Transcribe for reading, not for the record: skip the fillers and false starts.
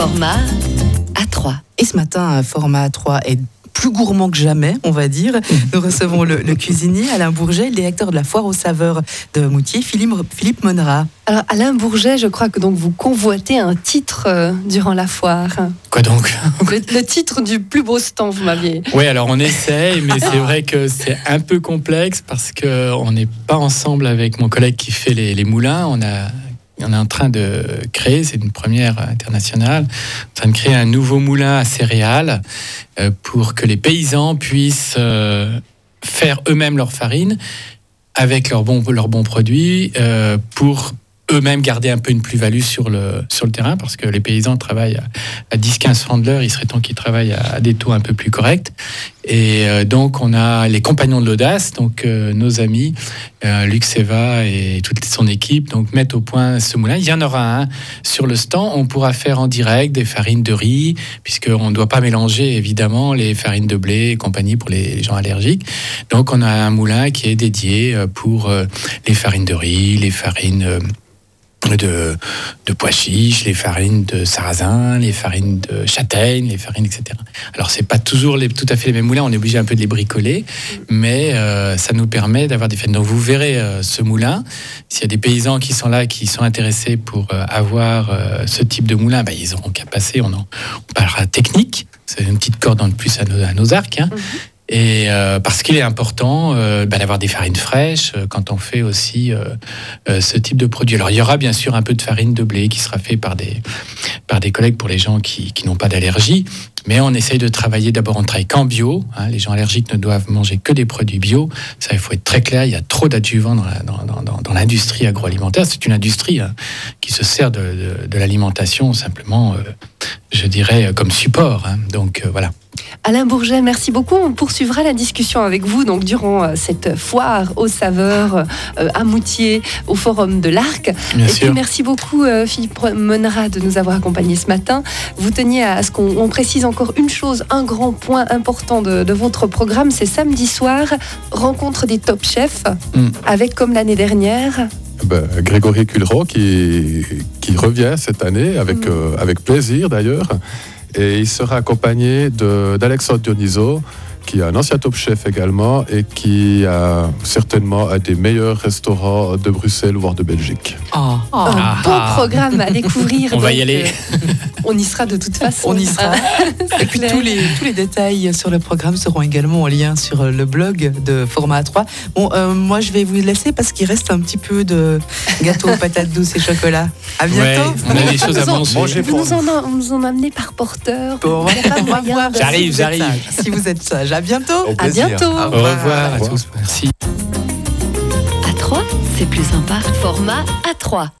Format A3. Et ce matin, un format A3 est plus gourmand que jamais, on va dire. Nous recevons le cuisinier Alain Bourget, le directeur de la foire aux saveurs de Moutier, Philippe Monnerat. Alors Alain Bourget, je crois que donc vous convoitez un titre durant la foire. Quoi donc ? Le titre du plus beau stand, vous m'aviez. Oui, alors on essaye, mais c'est vrai que c'est un peu complexe parce qu'on n'est pas ensemble avec mon collègue qui fait les moulins. On est en train de créer, c'est une première internationale, en train de créer un nouveau moulin à céréales pour que les paysans puissent faire eux-mêmes leur farine avec leurs bons produits pour eux-mêmes garder un peu une plus-value sur le terrain, parce que les paysans travaillent à 10-15 francs de l'heure, il serait temps qu'ils travaillent à des taux un peu plus corrects. Et donc on a les compagnons de l'audace, donc nos amis, Luc Seva et toute son équipe, donc mettent au point ce moulin. Il y en aura un sur le stand, on pourra faire en direct des farines de riz, puisqu'on ne doit pas mélanger évidemment les farines de blé et compagnie pour les gens allergiques. Donc on a un moulin qui est dédié pour les farines de riz, les farines de pois chiches, les farines de sarrasin, les farines de châtaigne, les farines, etc. Alors, c'est pas toujours tout à fait les mêmes moulins, on est obligé un peu de les bricoler, mais ça nous permet d'avoir des farines. Donc, vous verrez ce moulin. S'il y a des paysans qui sont là, qui sont intéressés pour avoir ce type de moulin, ils auront qu'à passer. On parlera technique. C'est une petite corde en plus à nos arcs. Hein. Et parce qu'il est important d'avoir des farines fraîches quand on fait aussi ce type de produit. Alors il y aura bien sûr un peu de farine de blé qui sera fait par des collègues pour les gens qui n'ont pas d'allergie. Mais on essaye de travailler, d'abord on travaille qu'en bio. Hein, les gens allergiques ne doivent manger que des produits bio. Ça, il faut être très clair, il y a trop d'adjuvants dans l'industrie agroalimentaire. C'est une industrie qui se sert de l'alimentation simplement, je dirais, comme support. Hein. Donc voilà. Alain Bourget, merci beaucoup. On poursuivra la discussion avec vous donc durant cette foire aux saveurs à Moutier, au Forum de l'Arc. Puis merci beaucoup Philippe Monnerat de nous avoir accompagnés ce matin. Vous teniez à ce qu'on précise encore une chose, un grand point important de votre programme, c'est samedi soir, rencontre des top chefs, avec comme l'année dernière... Grégory Cullereau qui revient cette année avec plaisir d'ailleurs. Et il sera accompagné d'Alexandre Dioniso, qui est un ancien top chef également et qui a certainement un des meilleurs restaurants de Bruxelles, voire de Belgique. Un beau programme à découvrir. On va y aller. On y sera de toute façon. On y sera. Et puis tous les détails sur le programme seront également en lien sur le blog de Format A3. Bon, moi je vais vous laisser parce qu'il reste un petit peu de gâteau aux patates douces et chocolat. À bientôt. Ouais, on a des choses à manger. Vous nous en amenez par porteur. Bon, on va voir. J'arrive. Si vous êtes sage. À bientôt. À bientôt. Au revoir à tous. Merci. A3, c'est plus sympa. Format A3.